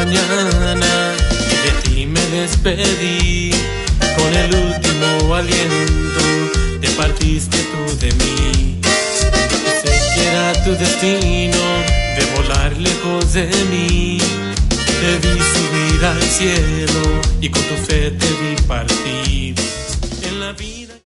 mañana y de ti me despedí. Con el último aliento te partiste tú de mí. Pensé que era tu destino de volar lejos de mí. Te vi subir al cielo y con tu fe te vi partir. En la vida